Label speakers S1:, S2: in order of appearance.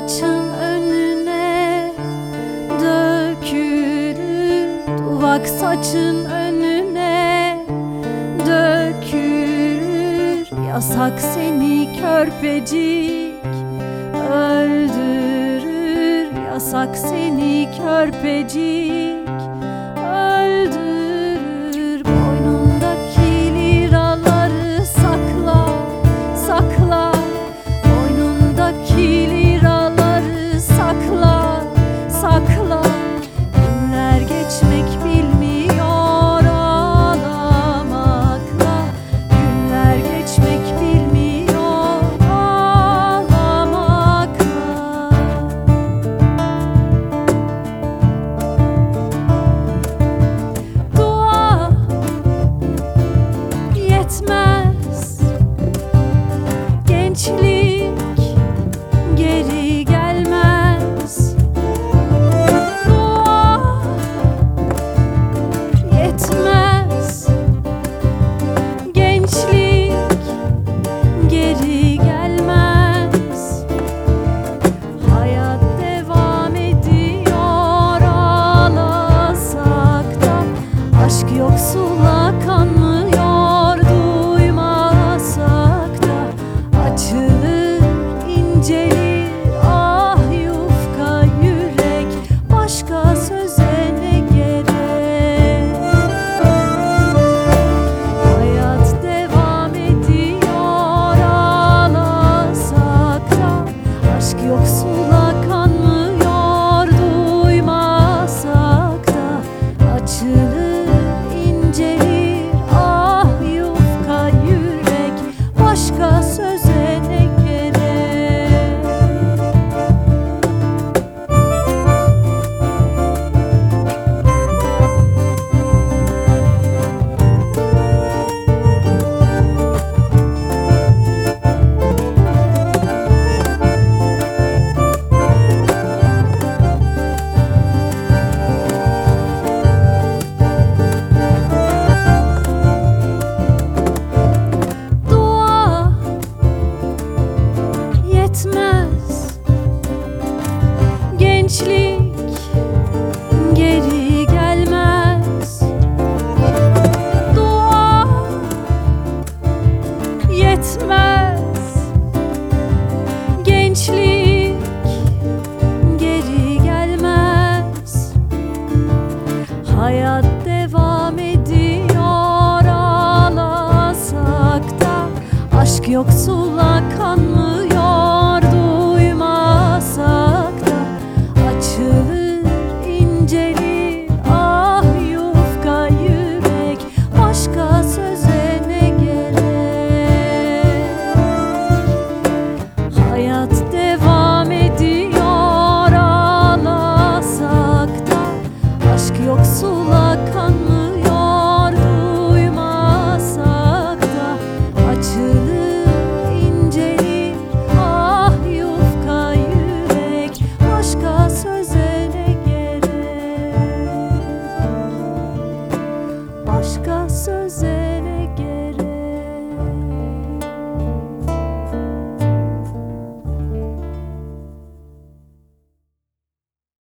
S1: saçın önüne dökülür, duvak saçın önüne dökülür. Yasak seni körpecik öldürür, yasak seni körpecik öldürür. Boynundaki liraları sakla, sakla. Boynundaki liraları sakla, sakla. Günler geçmek bilmiyor ağlamakla, günler geçmek bilmiyor ağlamakla. Dua yetmez, gençlik geri gelmez. Dua yetmez, gençlik geri gelmez. Hayat devam ediyor ağlasak da, aşk yoksula kanmıyor duymasak da. Açılır, incelir ah yufka yürek, başka söze ne gerek? Hayat devam ediyor ağlasak da, aşk yoksula kanmıyor duymasak da. Açılır, incelir ah yufka yürek, başka söze ne gerek? Dua yetmez, gençlik geri gelmez. Dua yetmez, gençlik geri gelmez. Hayat devam ediyor ağlasak da, aşk yoksula